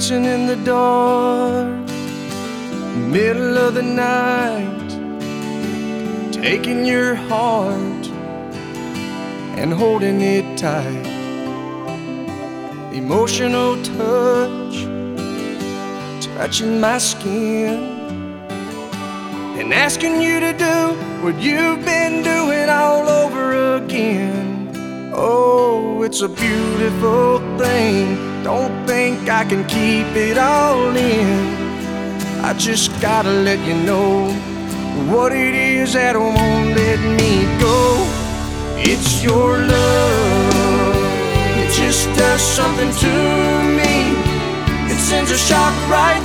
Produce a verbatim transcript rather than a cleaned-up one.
dancing in the dark, middle of the night, taking your heart and holding it tight. Emotional touch, touching my skin, and asking you to do what you've been doing all over again. Oh, it's a beautiful thing. Don't think I can keep it all in. I just gotta let you know what it is that won't let me go. It's your love. It just does something to me. It sends a shock right